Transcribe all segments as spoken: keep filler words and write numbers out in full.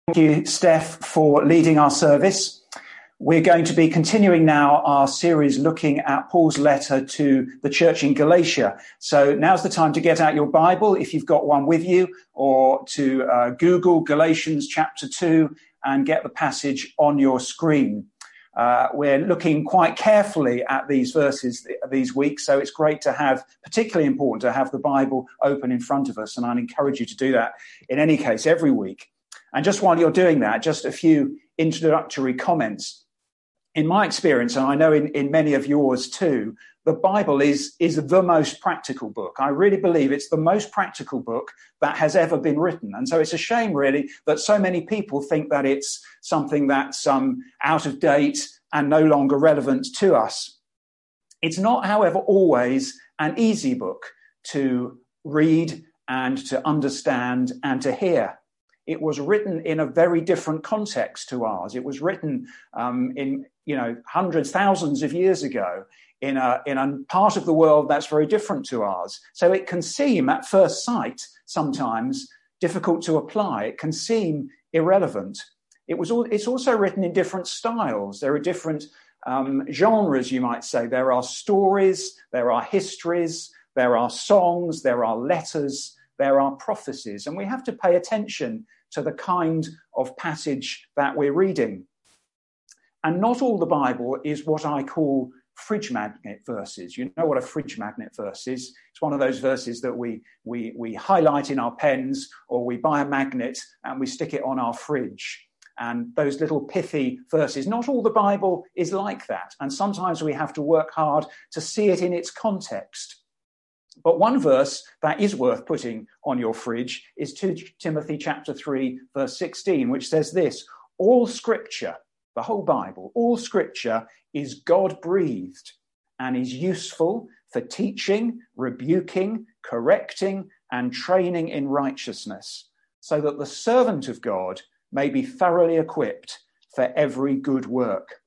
Thank you, Steph, for leading our service. We're going to be continuing now our series looking at Paul's letter to the church in Galatia. So now's the time to get out your Bible, if you've got one with you, or to uh, Google Galatians chapter two and get the passage on your screen. Uh, we're looking quite carefully at these verses th- these weeks, so it's great to have, particularly important to have the Bible open in front of us, and I'd encourage you to do that in any case every week. And just while you're doing that, just a few introductory comments. In my experience, and I know in, in many of yours too, the Bible is, is the most practical book. I really believe it's the most practical book that has ever been written. And so it's a shame, really, that so many people think that it's something that's um, out of date and no longer relevant to us. It's not, however, always an easy book to read and to understand and to hear. It was written in a very different context to ours. It was written um, in, you know, hundreds, thousands of years ago in a, in a part of the world that's very different to ours. So it can seem at first sight sometimes difficult to apply. It can seem irrelevant. It was. All, it's also written in different styles. There are different um, genres, you might say. There are stories, there are histories, there are songs, there are letters, there are prophecies. And we have to pay attention to the kind of passage that we're reading. And not all the Bible is what I call fridge magnet verses. You know what a fridge magnet verse is? It's one of those verses that we, we, we highlight in our pens, or we buy a magnet and we stick it on our fridge. And those little pithy verses, not all the Bible is like that. And sometimes we have to work hard to see it in its context. But one verse that is worth putting on your fridge is Second Timothy chapter three, verse sixteen, which says this: all scripture, the whole Bible, all scripture is God-breathed and is useful for teaching, rebuking, correcting, and training in righteousness, so that the servant of God may be thoroughly equipped for every good work.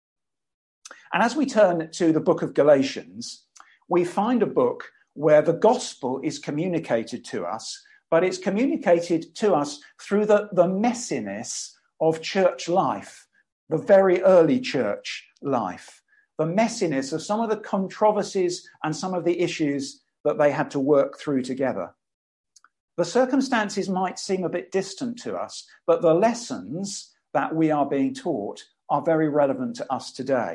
And as we turn to the book of Galatians, we find a book where the gospel is communicated to us, but it's communicated to us through the, the messiness of church life, the very early church life, the messiness of some of the controversies and some of the issues that they had to work through together. The circumstances might seem a bit distant to us, but the lessons that we are being taught are very relevant to us today.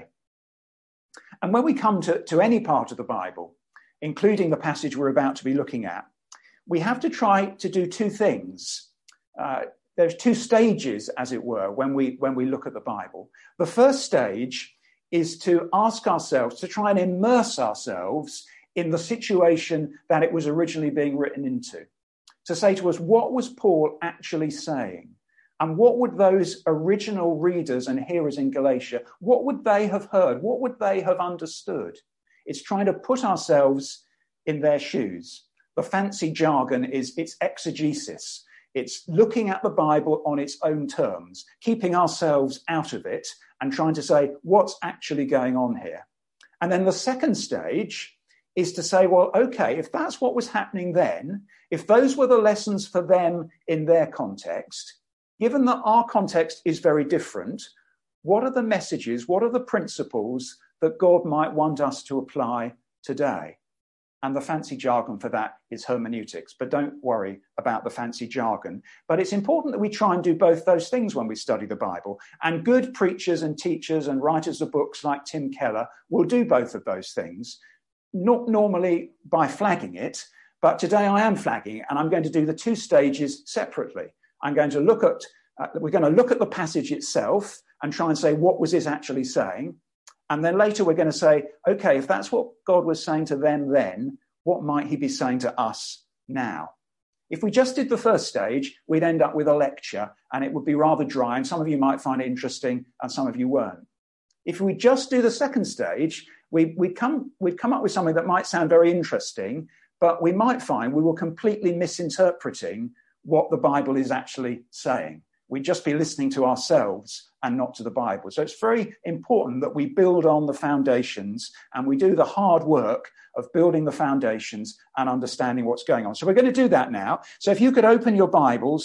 And when we come to, to any part of the Bible, including the passage we're about to be looking at, we have to try to do two things. Uh, there's two stages, as it were, when we when we look at the Bible. The first stage is to ask ourselves, to try and immerse ourselves in the situation that it was originally being written into. To say to us, what was Paul actually saying? And what would those original readers and hearers in Galatia, what would they have heard? What would they have understood? It's trying to put ourselves in their shoes. The fancy jargon is it's exegesis. It's looking at the Bible on its own terms, keeping ourselves out of it and trying to say what's actually going on here. And then the second stage is to say, well, okay, if that's what was happening then, if those were the lessons for them in their context, given that our context is very different, what are the messages, what are the principles that God might want us to apply today? And the fancy jargon for that is hermeneutics. But don't worry about the fancy jargon. But it's important that we try and do both those things when we study the Bible. And good preachers and teachers and writers of books like Tim Keller will do both of those things, not normally by flagging it, but today I am flagging, and I'm going to do the two stages separately. I'm going to look at, uh, we're going to look at the passage itself and try and say, what was it actually saying? And then later we're going to say, okay, if that's what God was saying to them then, what might he be saying to us now? If we just did the first stage, we'd end up with a lecture and it would be rather dry, and some of you might find it interesting and some of you weren't. If we just do the second stage, we, we'd, come, we'd come up with something that might sound very interesting, but we might find we were completely misinterpreting what the Bible is actually saying. We'd just be listening to ourselves and not to the Bible. So it's very important that we build on the foundations and we do the hard work of building the foundations and understanding what's going on. So we're going to do that now. So if you could open your Bibles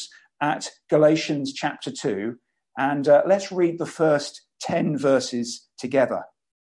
at Galatians chapter two, and uh, let's read the first ten verses together.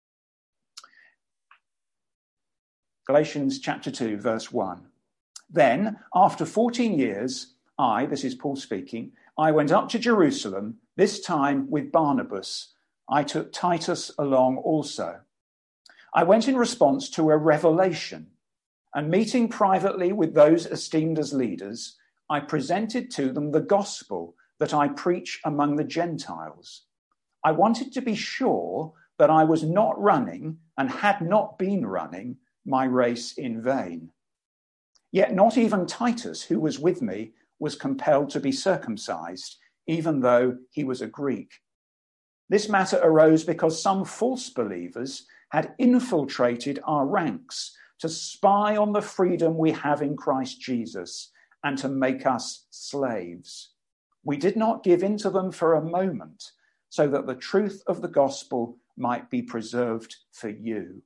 Galatians chapter two, verse one. Then, after fourteen years, I, this is Paul speaking, I went up to Jerusalem, this time with Barnabas. I took Titus along also. I went in response to a revelation, and meeting privately with those esteemed as leaders, I presented to them the gospel that I preach among the Gentiles. I wanted to be sure that I was not running and had not been running my race in vain. Yet not even Titus, who was with me, was compelled to be circumcised, even though he was a Greek. This matter arose because some false believers had infiltrated our ranks to spy on the freedom we have in Christ Jesus and to make us slaves. We did not give in to them for a moment, so that the truth of the gospel might be preserved for you.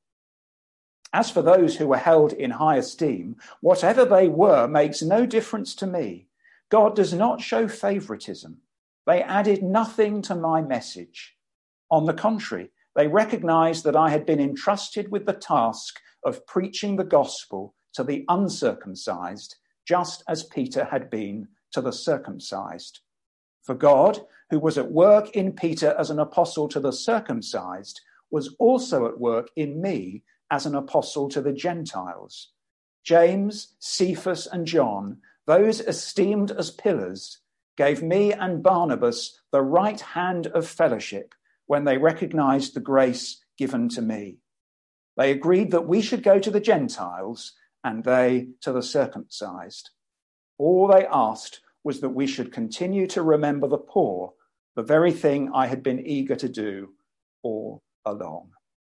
As for those who were held in high esteem, whatever they were makes no difference to me. God does not show favoritism. They added nothing to my message. On the contrary, they recognized that I had been entrusted with the task of preaching the gospel to the uncircumcised, just as Peter had been to the circumcised. For God, who was at work in Peter as an apostle to the circumcised, was also at work in me as an apostle to the Gentiles. James, Cephas, and John, those esteemed as pillars, gave me and Barnabas the right hand of fellowship when they recognized the grace given to me. They agreed that we should go to the Gentiles and they to the circumcised. All they asked was that we should continue to remember the poor, the very thing I had been eager to do all along.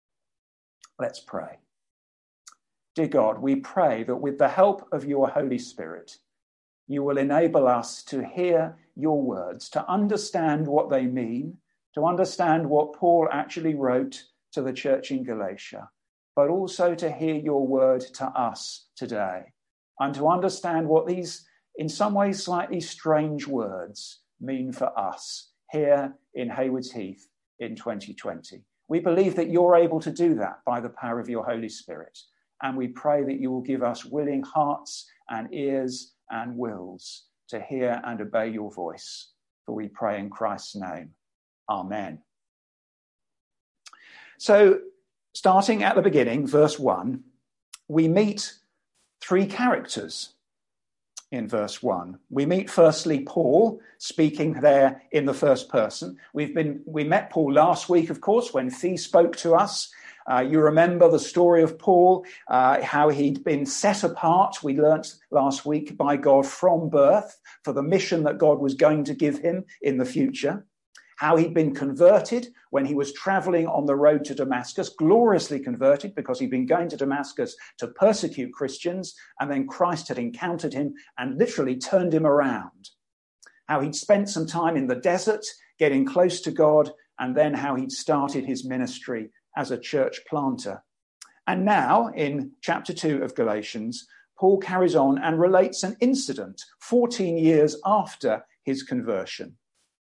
Let's pray. Dear God, we pray that with the help of your Holy Spirit, you will enable us to hear your words, to understand what they mean, to understand what Paul actually wrote to the church in Galatia, but also to hear your word to us today, and to understand what these, in some ways, slightly strange words mean for us here in Haywards Heath in twenty twenty. We believe that you're able to do that by the power of your Holy Spirit, and we pray that you will give us willing hearts and ears and wills to hear and obey your voice. For we pray in Christ's name. Amen. So, starting at the beginning, verse one, we meet three characters in verse one. We meet firstly Paul, speaking there in the first person. We've been we met Paul last week, of course, when Fee spoke to us. Uh, you remember the story of Paul, uh, how he'd been set apart, we learnt last week, by God from birth for the mission that God was going to give him in the future. How he'd been converted when he was traveling on the road to Damascus, gloriously converted because he'd been going to Damascus to persecute Christians, and then Christ had encountered him and literally turned him around. How he'd spent some time in the desert, getting close to God, and then how he'd started his ministry as a church planter. And now, in chapter two of Galatians, Paul carries on and relates an incident fourteen years after his conversion.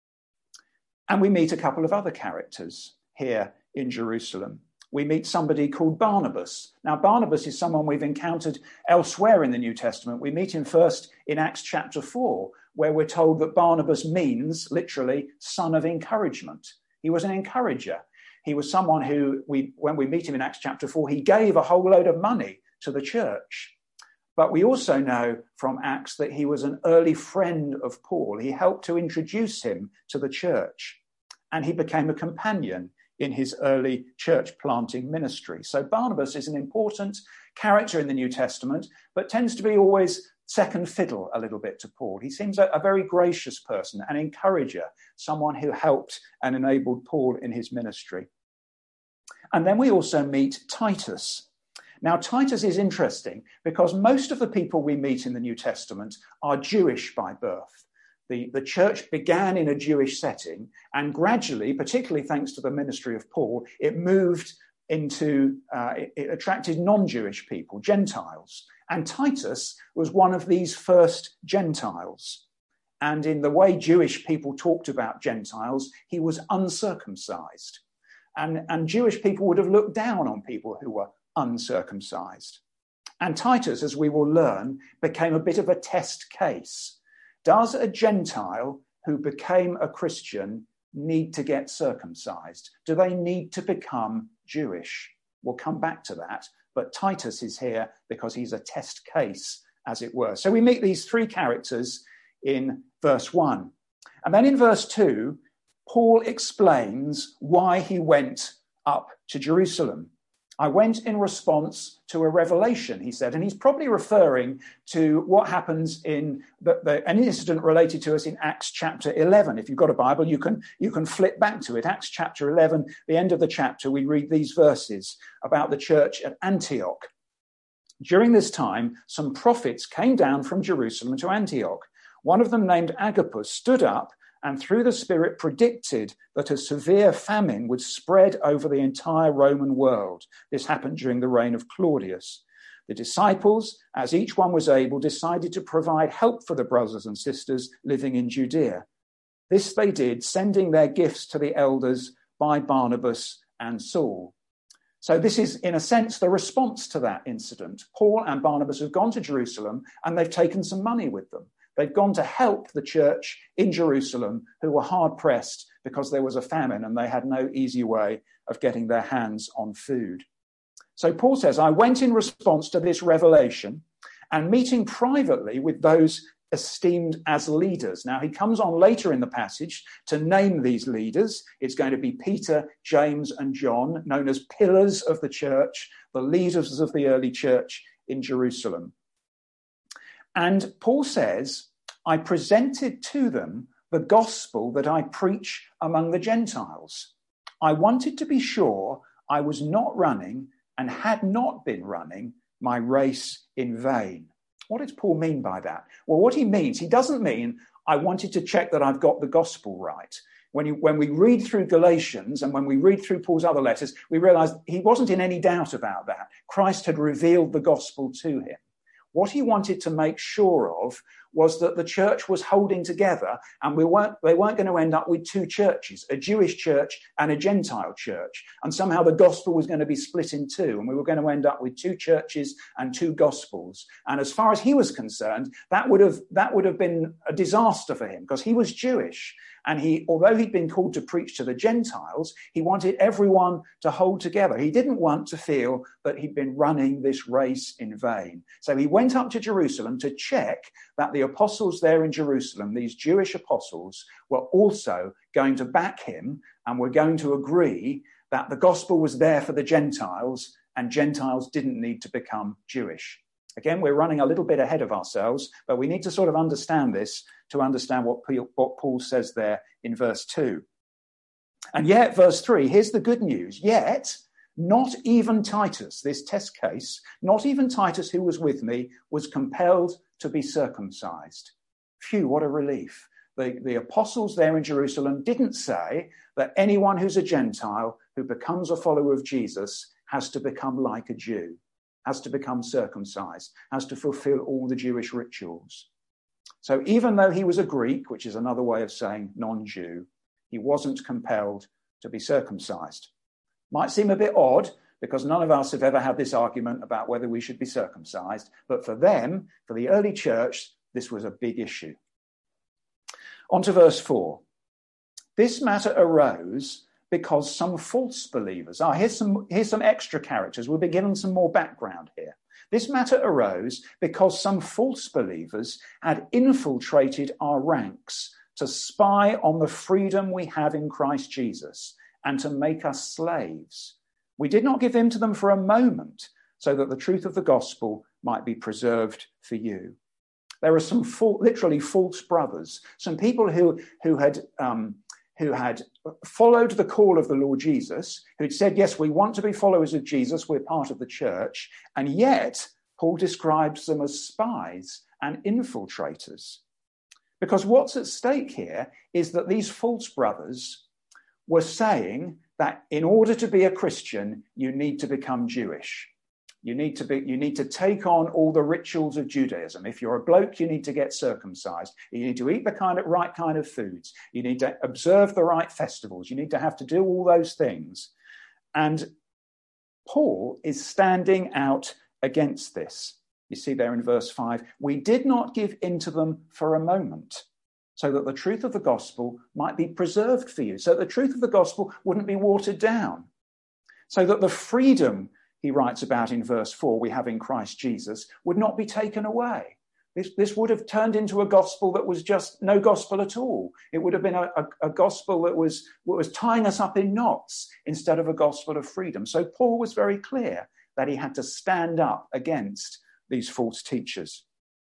And we meet a couple of other characters here in Jerusalem. We meet somebody called Barnabas. Now, Barnabas is someone we've encountered elsewhere in the New Testament. We meet him first in Acts chapter four, where we're told that Barnabas means, literally, son of encouragement. He was an encourager. He was someone who, we, when we meet him in Acts chapter four, he gave a whole load of money to the church. But we also know from Acts that he was an early friend of Paul. He helped to introduce him to the church, and he became a companion in his early church planting ministry. So Barnabas is an important character in the New Testament, but tends to be always second fiddle a little bit to Paul. He seems a, a very gracious person, an encourager, someone who helped and enabled Paul in his ministry. And then we also meet Titus. Now, Titus is interesting because most of the people we meet in the New Testament are Jewish by birth. The, the church began in a Jewish setting, and gradually, particularly thanks to the ministry of Paul, it moved into, uh, it, it attracted non-Jewish people, Gentiles. And Titus was one of these first Gentiles. And in the way Jewish people talked about Gentiles, he was uncircumcised. And, and Jewish people would have looked down on people who were uncircumcised. And Titus, as we will learn, became a bit of a test case. Does a Gentile who became a Christian need to get circumcised? Do they need to become Jewish? We'll come back to that. But Titus is here because he's a test case, as it were. So we meet these three characters in verse one. And then in verse two, Paul explains why he went up to Jerusalem. I went in response to a revelation, he said, and he's probably referring to what happens in the, the, an incident related to us in Acts chapter eleven. If you've got a Bible, you can, you can flip back to it. Acts chapter eleven, the end of the chapter, we read these verses about the church at Antioch. During this time, some prophets came down from Jerusalem to Antioch. One of them, named Agabus, stood up and through the Spirit predicted that a severe famine would spread over the entire Roman world. This happened during the reign of Claudius. The disciples, as each one was able, decided to provide help for the brothers and sisters living in Judea. This they did, sending their gifts to the elders by Barnabas and Saul. So this is, in a sense, the response to that incident. Paul and Barnabas have gone to Jerusalem and they've taken some money with them. They've gone to help the church in Jerusalem who were hard pressed because there was a famine and they had no easy way of getting their hands on food. So Paul says, I went in response to this revelation and meeting privately with those esteemed as leaders. Now, he comes on later in the passage to name these leaders. It's going to be Peter, James, and John, known as pillars of the church, the leaders of the early church in Jerusalem. And Paul says, I presented to them the gospel that I preach among the Gentiles. I wanted to be sure I was not running and had not been running my race in vain. What does Paul mean by that? Well, what he means, he doesn't mean I wanted to check that I've got the gospel right. When, you, when we read through Galatians and when we read through Paul's other letters, we realize he wasn't in any doubt about that. Christ had revealed the gospel to him. What he wanted to make sure of was that the church was holding together and we weren't, they weren't going to end up with two churches, a Jewish church and a Gentile church. And somehow the gospel was going to be split in two and we were going to end up with two churches and two gospels. And as far as he was concerned, that would have, that would have been a disaster for him because he was Jewish. And he, although he'd been called to preach to the Gentiles, he wanted everyone to hold together. He didn't want to feel that he'd been running this race in vain. So he went up to Jerusalem to check that the apostles there in Jerusalem, these Jewish apostles, were also going to back him and were going to agree that the gospel was there for the Gentiles and Gentiles didn't need to become Jewish. Again, we're running a little bit ahead of ourselves, but we need to sort of understand this to understand what Paul says there in verse two. And yet, verse three, here's the good news. Yet, not even Titus, this test case, not even Titus who was with me, was compelled to be circumcised. Phew, what a relief. The, the apostles there in Jerusalem didn't say that anyone who's a Gentile who becomes a follower of Jesus has to become like a Jew, has to become circumcised, has to fulfill all the Jewish rituals. So even though he was a Greek, which is another way of saying non-Jew, he wasn't compelled to be circumcised. Might seem a bit odd because none of us have ever had this argument about whether we should be circumcised. But for them, for the early church, this was a big issue. On to verse four. This matter arose because some false believers, ah, here's some, here's some extra characters. We'll be given some more background here. This matter arose because some false believers had infiltrated our ranks to spy on the freedom we have in Christ Jesus and to make us slaves. We did not give in to them for a moment so that the truth of the gospel might be preserved for you. There are some full, literally false brothers, some people who, who had... Um, who had followed the call of the Lord Jesus, who'd said, yes, we want to be followers of Jesus, we're part of the church, and yet Paul describes them as spies and infiltrators. Because what's at stake here is that these false brothers were saying that in order to be a Christian, you need to become Jewish. You need to be, you need to take on all the rituals of Judaism. If you're a bloke, you need to get circumcised. You need to eat the kind of right kind of foods. You need to observe the right festivals. You need to have to do all those things. And Paul is standing out against this. You see there in verse five, we did not give in to them for a moment, so that the truth of the gospel might be preserved for you, so that the truth of the gospel wouldn't be watered down, so that the freedom he writes about in verse four we have in Christ Jesus would not be taken away. This, this would have turned into a gospel that was just no gospel at all. It would have been a, a, a gospel that was, that was tying us up in knots instead of a gospel of freedom. So Paul was very clear that he had to stand up against these false teachers.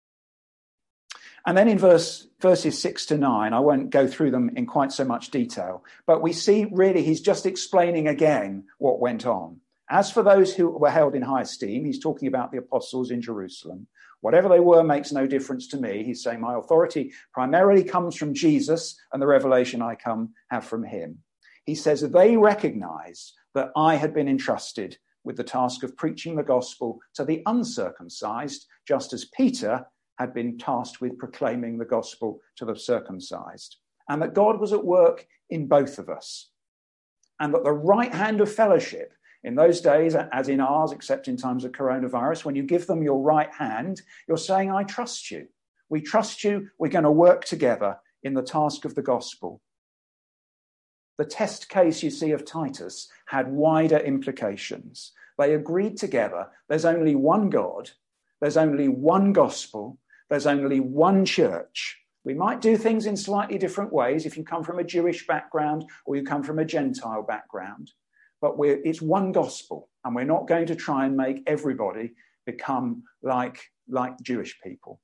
And then in verse, verses six to nine, I won't go through them in quite so much detail, but we see really he's just explaining again what went on. As for those who were held in high esteem, he's talking about the apostles in Jerusalem. Whatever they were makes no difference to me. He's saying my authority primarily comes from Jesus and the revelation I come have from him. He says they recognized that I had been entrusted with the task of preaching the gospel to the uncircumcised, just as Peter had been tasked with proclaiming the gospel to the circumcised, and that God was at work in both of us, and that the right hand of fellowship in those days, as in ours, except in times of coronavirus, when you give them your right hand, you're saying, I trust you. We trust you. We're going to work together in the task of the gospel. The test case you see of Titus had wider implications. They agreed together. There's only one God. There's only one gospel. There's only one church. We might do things in slightly different ways if you come from a Jewish background or you come from a Gentile background. But we're, it's one gospel, and we're not going to try and make everybody become like, like Jewish people.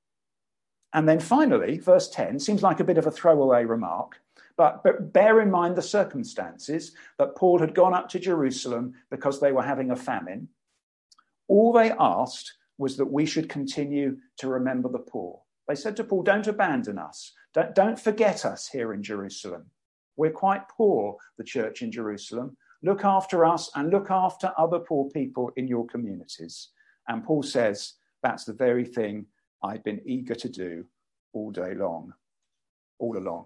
And then finally, verse ten seems like a bit of a throwaway remark, but, but bear in mind the circumstances that Paul had gone up to Jerusalem because they were having a famine. All they asked was that we should continue to remember the poor. They said to Paul, don't abandon us. Don't, don't forget us here in Jerusalem. We're quite poor, the church in Jerusalem. Look after us and look after other poor people in your communities. And Paul says, that's the very thing I've been eager to do all day long, all along.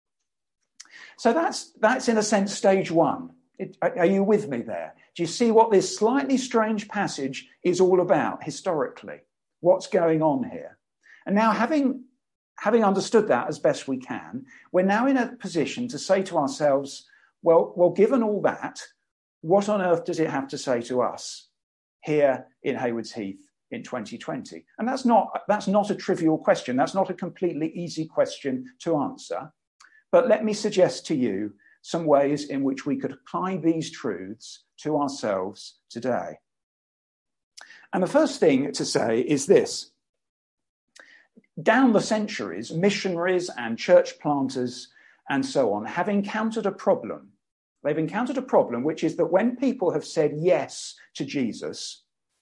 So that's, that's in a sense, stage one. It, are you with me there? Do you see what this slightly strange passage is all about historically? What's going on here? And now having, having understood that as best we can, we're now in a position to say to ourselves, Well, well, given all that, what on earth does it have to say to us here in Haywards Heath in twenty twenty? And that's not, that's not a trivial question. That's not a completely easy question to answer. But let me suggest to you some ways in which we could apply these truths to ourselves today. And the first thing to say is this. Down the centuries, missionaries and church planters and so on have encountered a problem. They've encountered a problem, which is that when people have said yes to Jesus,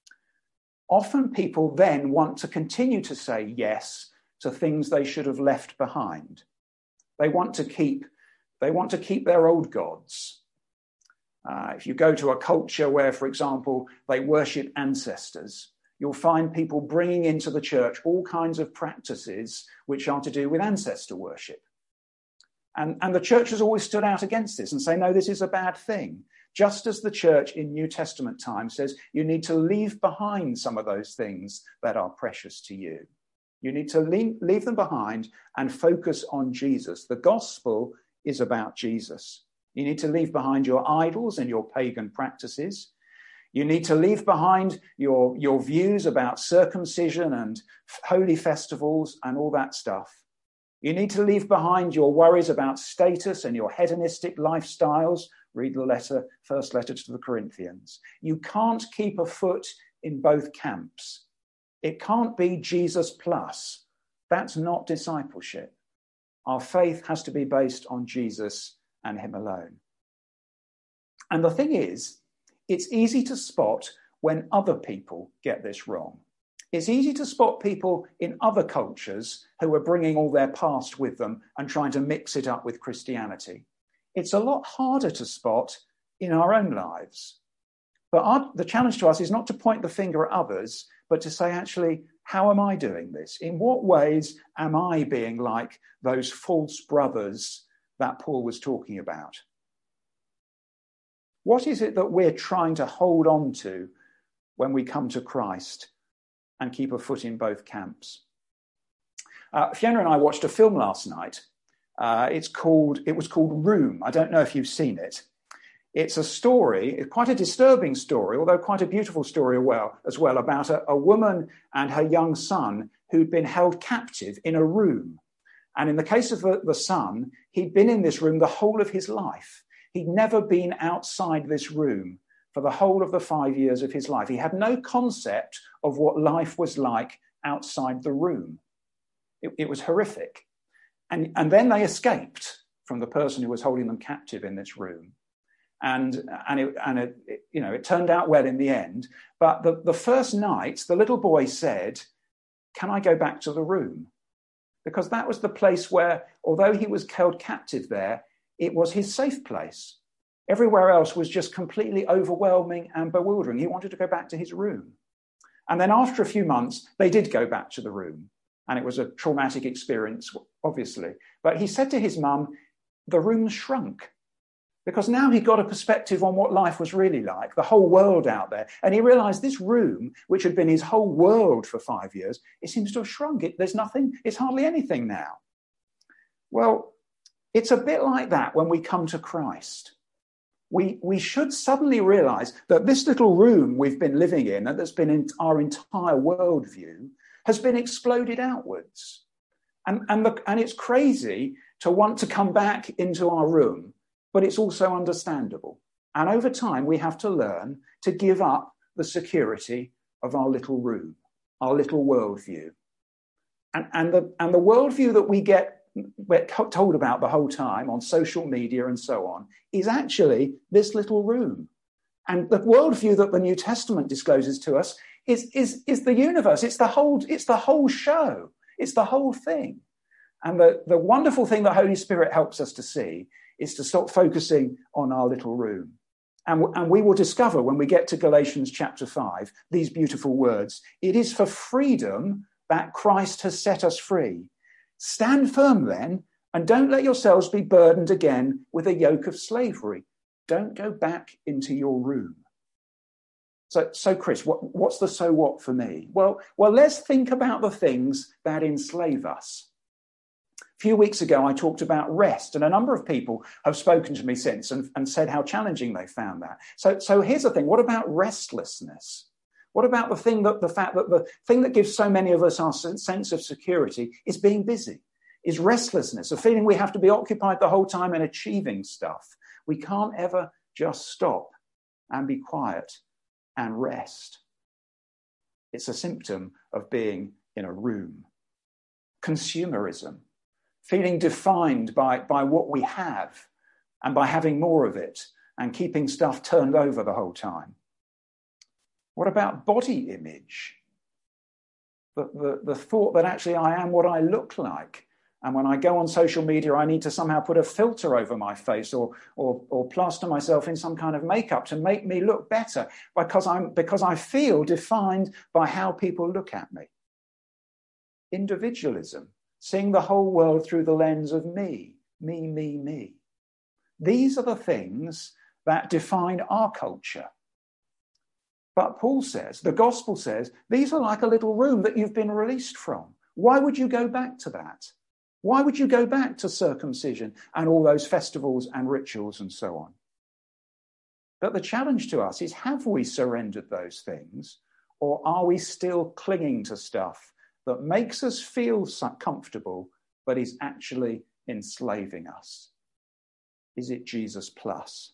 often people then want to continue to say yes to things they should have left behind. They want to keep, they want to keep their old gods. Uh, if you go to a culture where, for example, they worship ancestors, you'll find people bringing into the church all kinds of practices which are to do with ancestor worship. And, and the church has always stood out against this and say, no, this is a bad thing. Just as the church in New Testament times says, you need to leave behind some of those things that are precious to you. You need to leave, leave them behind and focus on Jesus. The gospel is about Jesus. You need to leave behind your idols and your pagan practices. You need to leave behind your, your views about circumcision and holy festivals and all that stuff. You need to leave behind your worries about status and your hedonistic lifestyles. Read the letter, first letter to the Corinthians. You can't keep a foot in both camps. It can't be Jesus plus. That's not discipleship. Our faith has to be based on Jesus and him alone. And the thing is, it's easy to spot when other people get this wrong. It's easy to spot people in other cultures who are bringing all their past with them and trying to mix it up with Christianity. It's a lot harder to spot in our own lives. But our, the challenge to us is not to point the finger at others, but to say, actually, how am I doing this? In what ways am I being like those false brothers that Paul was talking about? What is it that we're trying to hold on to when we come to Christ and keep a foot in both camps? Uh, Fiona and I watched a film last night. Uh, it's called, it was called Room. I don't know if you've seen it. It's a story, quite a disturbing story, although quite a beautiful story as well, about a, a woman and her young son who'd been held captive in a room. And in the case of the, the son, he'd been in this room the whole of his life. He'd never been outside this room for the whole of the five years of his life. He had no concept of what life was like outside the room. It, it was horrific. And, and then they escaped from the person who was holding them captive in this room. And, and, it, and it, it, you know, it turned out well in the end. But the, the first night, the little boy said, "Can I go back to the room?" Because that was the place where, although he was held captive there, it was his safe place. Everywhere else was just completely overwhelming and bewildering. He wanted to go back to his room. And then after a few months, they did go back to the room. And it was a traumatic experience, obviously. But he said to his mum, the room shrunk. Because now he got a perspective on what life was really like, the whole world out there. And he realized this room, which had been his whole world for five years, it seems to have shrunk. It, there's nothing, it's hardly anything now. Well, it's a bit like that when we come to Christ. We, we should suddenly realize that this little room we've been living in, and that's been in our entire worldview, has been exploded outwards. And, and, the, and it's crazy to want to come back into our room, but it's also understandable. And over time, we have to learn to give up the security of our little room, our little worldview. And, and, the, and the worldview that we get we're told about the whole time on social media and so on is actually this little room. And the worldview that the New Testament discloses to us is, is, is the universe. It's the whole, it's the whole show. It's the whole thing. And the, the wonderful thing that Holy Spirit helps us to see is to stop focusing on our little room. And, and we will discover when we get to Galatians chapter five, these beautiful words. It is for freedom that Christ has set us free. Stand firm then, and don't let yourselves be burdened again with a yoke of slavery. Don't go back into your room. So, so Chris, what, what's the so what for me? Well, well, let's think about the things that enslave us. A few weeks ago, I talked about rest, and a number of people have spoken to me since and, and said how challenging they found that. So, so here's the thing. What about restlessness? What about the thing that the fact that the thing that gives so many of us our sense of security is being busy, is restlessness, a feeling we have to be occupied the whole time and achieving stuff. We can't ever just stop and be quiet and rest. It's a symptom of being in a room. Consumerism, feeling defined by, by what we have and by having more of it and keeping stuff turned over the whole time. What about body image? The, the, the thought that actually I am what I look like. And when I go on social media, I need to somehow put a filter over my face or, or, or plaster myself in some kind of makeup to make me look better because, I'm, because I feel defined by how people look at me. Individualism, seeing the whole world through the lens of me, me, me, me. These are the things that define our culture. But Paul says, the gospel says, these are like a little room that you've been released from. Why would you go back to that? Why would you go back to circumcision and all those festivals and rituals and so on? But the challenge to us is, have we surrendered those things, or are we still clinging to stuff that makes us feel comfortable, but is actually enslaving us? Is it Jesus plus?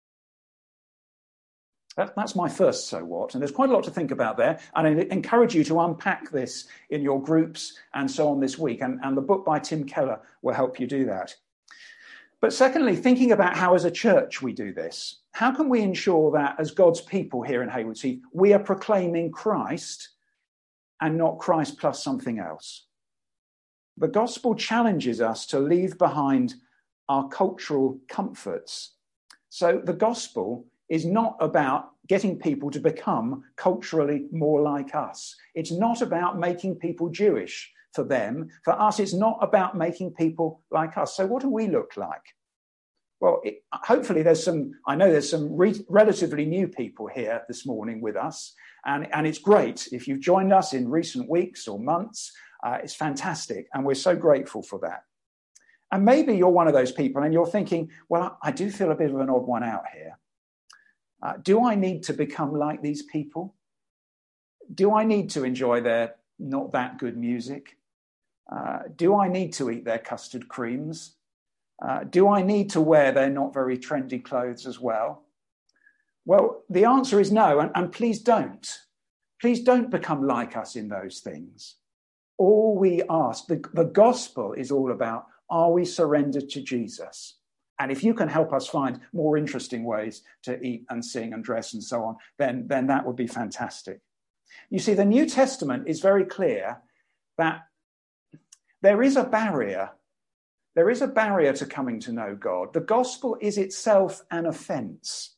That's my first so what, and there's quite a lot to think about there, and I encourage you to unpack this in your groups and so on this week, and, and the book by Tim Keller will help you do that. But secondly, thinking about how as a church we do this, how can we ensure that as God's people here in Haywards Heath, we are proclaiming Christ and not Christ plus something else? The gospel challenges us to leave behind our cultural comforts. So the gospel is not about getting people to become culturally more like us. It's not about making people Jewish for them. For us, it's not about making people like us. So what do we look like? Well, it, hopefully there's some, I know there's some re- relatively new people here this morning with us. And, and it's great if you've joined us in recent weeks or months. Uh, it's fantastic. And we're so grateful for that. And maybe you're one of those people and you're thinking, well, I do feel a bit of an odd one out here. Uh, do I need to become like these people? Do I need to enjoy their not that good music? Uh, do I need to eat their custard creams? Uh, do I need to wear their not very trendy clothes as well? Well, the answer is no, and, and please don't. Please don't become like us in those things. All we ask, the, the gospel is all about, are we surrendered to Jesus? And if you can help us find more interesting ways to eat and sing and dress and so on, then, then that would be fantastic. You see, the New Testament is very clear that there is a barrier. There is a barrier to coming to know God. The gospel is itself an offense.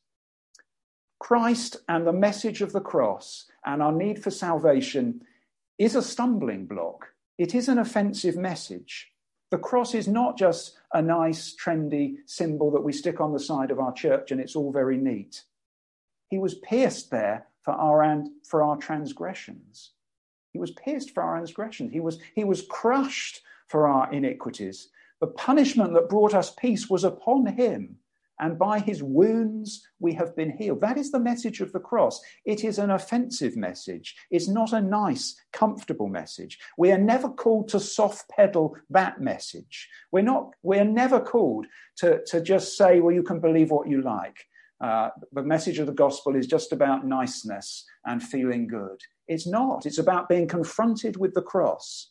Christ and the message of the cross and our need for salvation is a stumbling block. It is an offensive message. The cross is not just a nice, trendy symbol that we stick on the side of our church and it's all very neat. He was pierced there for our, for our transgressions. He was pierced for our transgressions. He was, he was crushed for our iniquities. The punishment that brought us peace was upon him, and by his wounds we have been healed. That is the message of the cross. It is an offensive message. It's not a nice, comfortable message. We are never called to soft pedal that message. We're not, we're never called to, to just say, well, you can believe what you like. Uh, the message of the gospel is just about niceness and feeling good. It's not. It's about being confronted with the cross.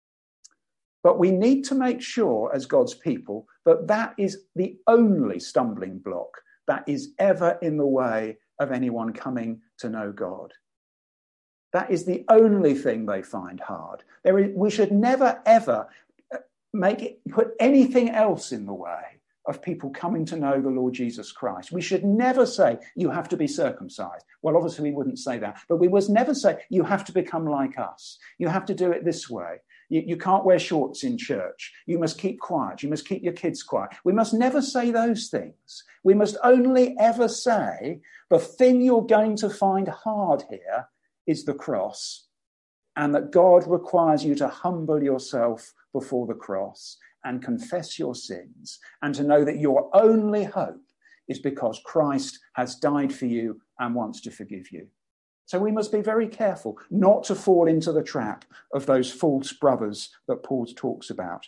But we need to make sure as God's people that that is the only stumbling block that is ever in the way of anyone coming to know God. That is the only thing they find hard. There is, we should never, ever make it, put anything else in the way of people coming to know the Lord Jesus Christ. We should never say, you have to be circumcised. Well, obviously we wouldn't say that, but we must never say, you have to become like us. You have to do it this way. You, you can't wear shorts in church. You must keep quiet. You must keep your kids quiet. We must never say those things. We must only ever say, the thing you're going to find hard here is the cross, and that God requires you to humble yourself before the cross and confess your sins, and to know that your only hope is because Christ has died for you and wants to forgive you. So we must be very careful not to fall into the trap of those false brothers that Paul talks about.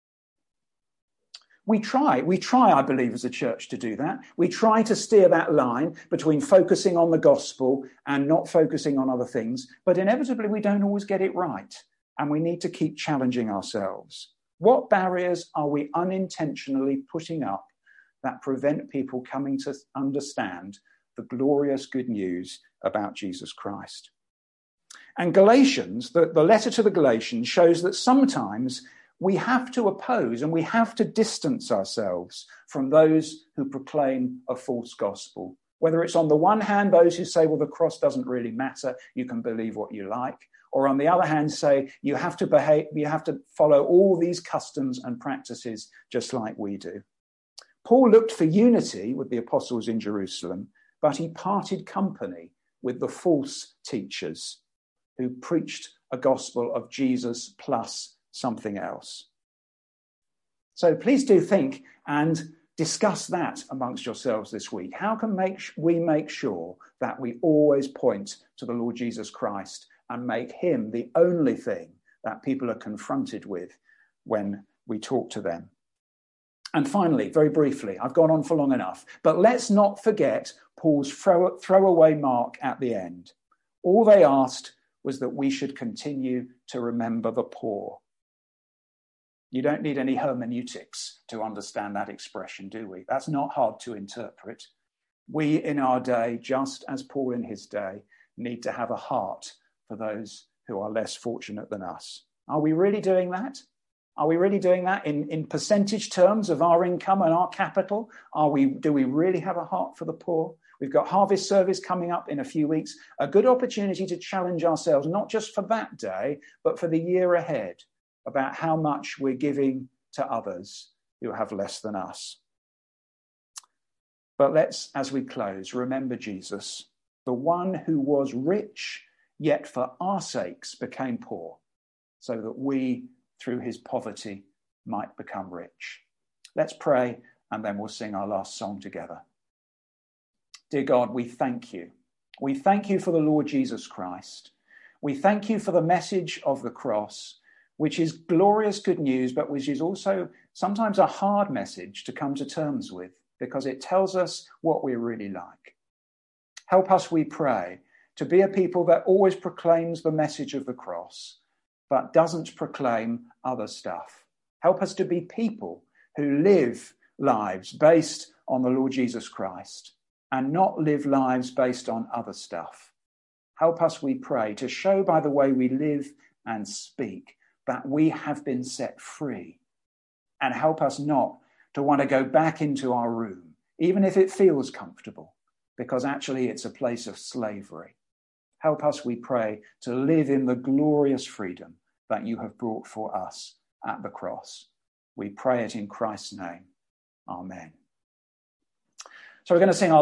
We try, we try, I believe, as a church to do that. We try to steer that line between focusing on the gospel and not focusing on other things. But inevitably, we don't always get it right. And we need to keep challenging ourselves. What barriers are we unintentionally putting up that prevent people coming to understand the glorious good news about Jesus Christ? And Galatians, the, the letter to the Galatians, shows that sometimes we have to oppose and we have to distance ourselves from those who proclaim a false gospel. Whether it's on the one hand, those who say, well, the cross doesn't really matter, you can believe what you like. Or on the other hand, say, you have to behave, you have to follow all these customs and practices just like we do. Paul looked for unity with the apostles in Jerusalem, but he parted company with the false teachers who preached a gospel of Jesus plus something else. So please do think and discuss that amongst yourselves this week. How can make, we make sure that we always point to the Lord Jesus Christ and make him the only thing that people are confronted with when we talk to them? And finally, very briefly, I've gone on for long enough, but let's not forget Paul's throw, throwaway mark at the end. All they asked was that we should continue to remember the poor. You don't need any hermeneutics to understand that expression, do we? That's not hard to interpret. We in our day, just as Paul in his day, need to have a heart for those who are less fortunate than us. Are we really doing that? Are we really doing that in, in percentage terms of our income and our capital? Are we? Do we really have a heart for the poor? We've got harvest service coming up in a few weeks, a good opportunity to challenge ourselves, not just for that day, but for the year ahead, about how much we're giving to others who have less than us. But let's, as we close, remember Jesus, the one who was rich, yet for our sakes became poor, so that we, through his poverty, might become rich. Let's pray, and then we'll sing our last song together. Dear God, we thank you. We thank you for the Lord Jesus Christ. We thank you for the message of the cross, which is glorious good news, but which is also sometimes a hard message to come to terms with, because it tells us what we're really like. Help us, we pray, to be a people that always proclaims the message of the cross, but doesn't proclaim other stuff. Help us to be people who live lives based on the Lord Jesus Christ and not live lives based on other stuff. Help us, we pray, to show by the way we live and speak that we have been set free. And help us not to want to go back into our room, even if it feels comfortable, because actually it's a place of slavery. Help us, we pray, to live in the glorious freedom that you have brought for us at the cross. We pray it in Christ's name. Amen. So we're going to sing our